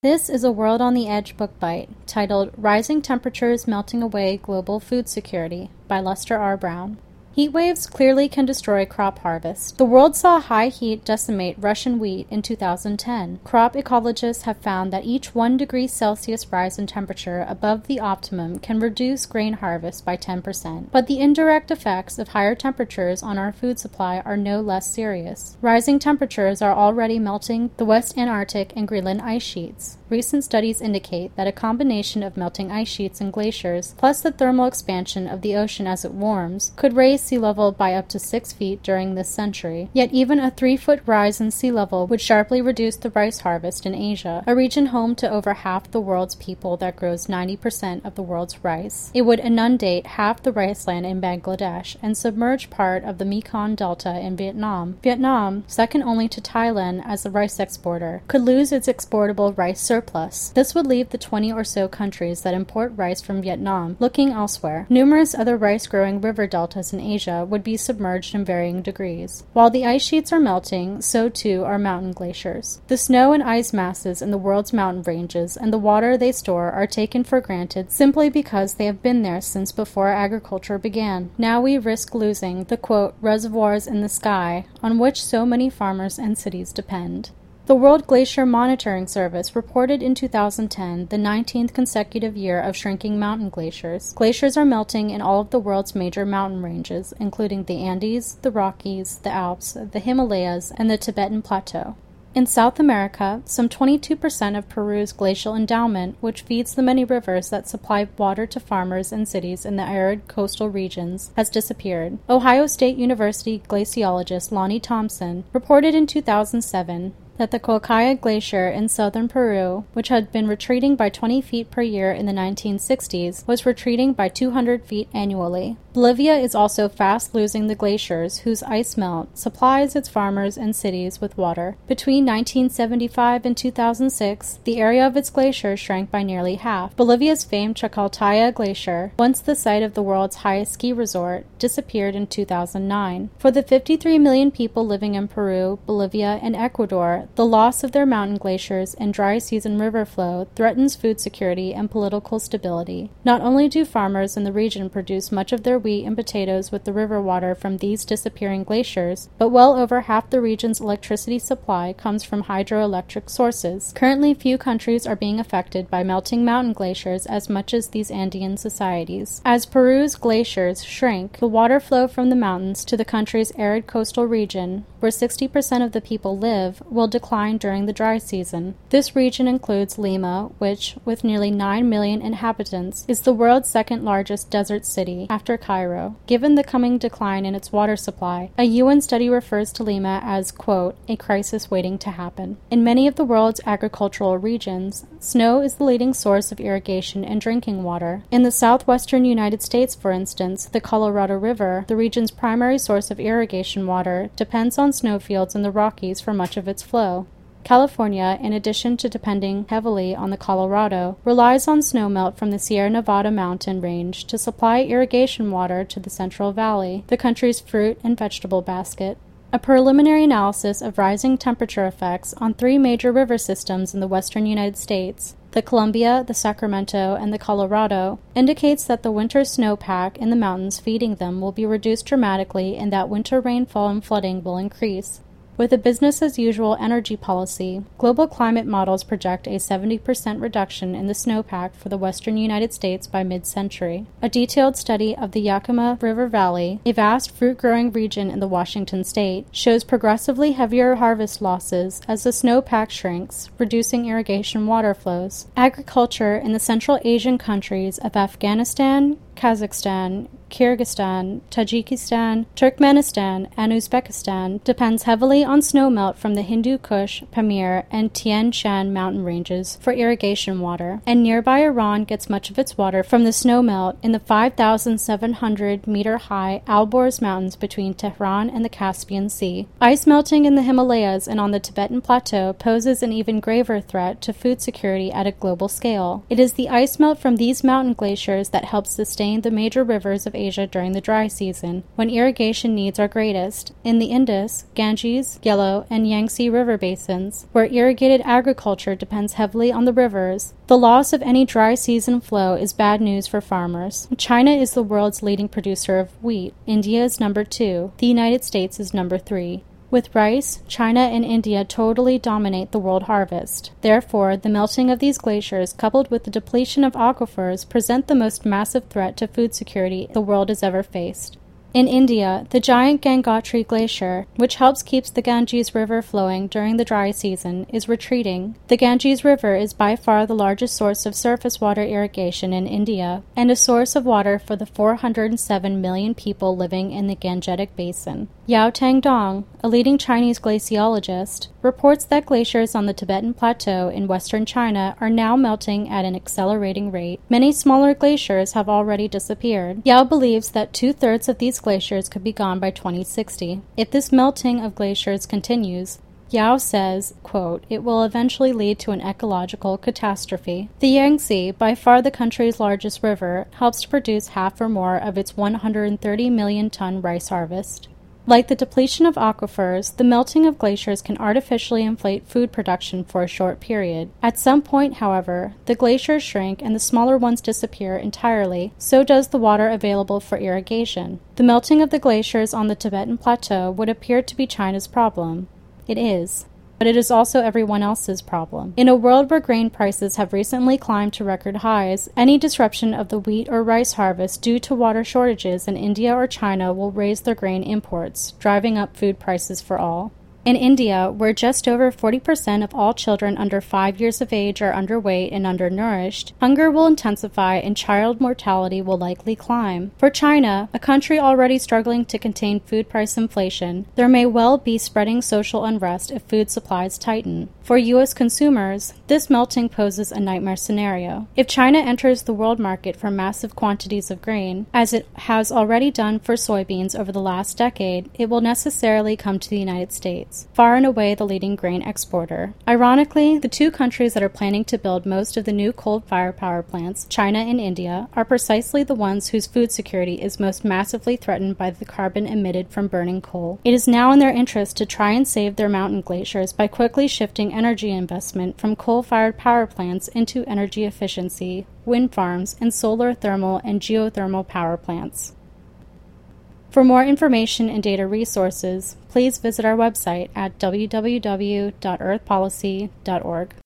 This is a World on the Edge book bite titled Rising Temperatures Melting Away Global Food Security by Lester R. Brown. Heat waves clearly can destroy crop harvest. The world saw high heat decimate Russian wheat in 2010. Crop ecologists have found that each 1 degree Celsius rise in temperature above the optimum can reduce grain harvest by 10%. But the indirect effects of higher temperatures on our food supply are no less serious. Rising temperatures are already melting the West Antarctic and Greenland ice sheets. Recent studies indicate that a combination of melting ice sheets and glaciers, plus the thermal expansion of the ocean as it warms, could raise sea level by up to 6 feet during this century. Yet even a 3-foot rise in sea level would sharply reduce the rice harvest in Asia, a region home to over half the world's people that grows 90% of the world's rice. It would inundate half the rice land in Bangladesh and submerge part of the Mekong Delta in Vietnam. Vietnam, second only to Thailand as a rice exporter, could lose its exportable rice surplus. This would leave the 20 or so countries that import rice from Vietnam looking elsewhere. Numerous other rice-growing river deltas in Asia would be submerged in varying degrees. While the ice sheets are melting, so too are mountain glaciers. The snow and ice masses in the world's mountain ranges and the water they store are taken for granted simply because they have been there since before agriculture began. Now we risk losing the, quote, reservoirs in the sky on which so many farmers and cities depend. The World Glacier Monitoring Service reported in 2010 the 19th consecutive year of shrinking mountain glaciers. Glaciers are melting in all of the world's major mountain ranges, including the Andes, the Rockies, the Alps, the Himalayas, and the Tibetan Plateau. In South America, some 22% of Peru's glacial endowment, which feeds the many rivers that supply water to farmers and cities in the arid coastal regions, has disappeared. Ohio State University glaciologist Lonnie Thompson reported in 2007 that the Colcaya Glacier in southern Peru, which had been retreating by 20 feet per year in the 1960s, was retreating by 200 feet annually. Bolivia is also fast losing the glaciers whose ice melt supplies its farmers and cities with water. Between 1975 and 2006, the area of its glaciers shrank by nearly half. Bolivia's famed Chacaltaya Glacier, once the site of the world's highest ski resort, disappeared in 2009. For the 53 million people living in Peru, Bolivia, and Ecuador, the loss of their mountain glaciers and dry season river flow threatens food security and political stability. Not only do farmers in the region produce much of their wheat and potatoes with the river water from these disappearing glaciers, but well over half the region's electricity supply comes from hydroelectric sources. Currently, few countries are being affected by melting mountain glaciers as much as these Andean societies. As Peru's glaciers shrink, the water flow from the mountains to the country's arid coastal region, where 60% of the people live, will decline during the dry season. This region includes Lima, which, with nearly 9 million inhabitants, is the world's second largest desert city, after Cairo. Given the coming decline in its water supply, a UN study refers to Lima as, quote, a crisis waiting to happen. In many of the world's agricultural regions, snow is the leading source of irrigation and drinking water. In the southwestern United States, for instance, the Colorado River, the region's primary source of irrigation water, depends on snowfields in the Rockies for much of its flow. California, in addition to depending heavily on the Colorado, relies on snowmelt from the Sierra Nevada mountain range to supply irrigation water to the Central Valley, the country's fruit and vegetable basket. A preliminary analysis of rising temperature effects on 3 major river systems in the western United States, the Columbia, the Sacramento, and the Colorado, indicates that the winter snowpack in the mountains feeding them will be reduced dramatically and that winter rainfall and flooding will increase. With a business-as-usual energy policy, global climate models project a 70% reduction in the snowpack for the western United States by mid-century. A detailed study of the Yakima River Valley, a vast fruit-growing region in the Washington state, shows progressively heavier harvest losses as the snowpack shrinks, reducing irrigation water flows. Agriculture in the Central Asian countries of Afghanistan, Kazakhstan, Kyrgyzstan, Tajikistan, Turkmenistan, and Uzbekistan depends heavily on snowmelt from the Hindu Kush, Pamir, and Tian Shan mountain ranges for irrigation water, and nearby Iran gets much of its water from the snowmelt in the 5,700-meter-high Alborz Mountains between Tehran and the Caspian Sea. Ice melting in the Himalayas and on the Tibetan Plateau poses an even graver threat to food security at a global scale. It is the ice melt from these mountain glaciers that helps sustain the major rivers of Asia during the dry season, when irrigation needs are greatest, in the Indus, Ganges, Yellow, and Yangtze River basins, where irrigated agriculture depends heavily on the rivers. The loss of any dry season flow is bad news for farmers. China is the world's leading producer of wheat. India is number 2. The United States is number 3. With rice, China and India totally dominate the world harvest. Therefore, the melting of these glaciers coupled with the depletion of aquifers present the most massive threat to food security the world has ever faced. In India, the giant Gangotri Glacier, which helps keep the Ganges River flowing during the dry season, is retreating. The Ganges River is by far the largest source of surface water irrigation in India, and a source of water for the 407 million people living in the Gangetic Basin. Yao Tangdong, a leading Chinese glaciologist, reports that glaciers on the Tibetan Plateau in western China are now melting at an accelerating rate. Many smaller glaciers have already disappeared. Yao believes that 2/3 of these glaciers could be gone by 2060. If this melting of glaciers continues, Yao says, quote, it will eventually lead to an ecological catastrophe. The Yangtze, by far the country's largest river, helps to produce half or more of its 130 million ton rice harvest. Like the depletion of aquifers, the melting of glaciers can artificially inflate food production for a short period. At some point, however, the glaciers shrink and the smaller ones disappear entirely. So does the water available for irrigation. The melting of the glaciers on the Tibetan Plateau would appear to be China's problem. It is. But it is also everyone else's problem. In a world where grain prices have recently climbed to record highs, any disruption of the wheat or rice harvest due to water shortages in India or China will raise their grain imports, driving up food prices for all. In India, where just over 40% of all children under 5 years of age are underweight and undernourished, hunger will intensify and child mortality will likely climb. For China, a country already struggling to contain food price inflation, there may well be spreading social unrest if food supplies tighten. For U.S. consumers, this melting poses a nightmare scenario. If China enters the world market for massive quantities of grain, as it has already done for soybeans over the last decade, it will necessarily come to the United States, far and away the leading grain exporter. Ironically, the two countries that are planning to build most of the new coal-fired power plants, China and India, are precisely the ones whose food security is most massively threatened by the carbon emitted from burning coal. It is now in their interest to try and save their mountain glaciers by quickly shifting energy investment from coal-fired power plants into energy efficiency, wind farms, and solar, thermal, and geothermal power plants. For more information and data resources, please visit our website at www.earthpolicy.org.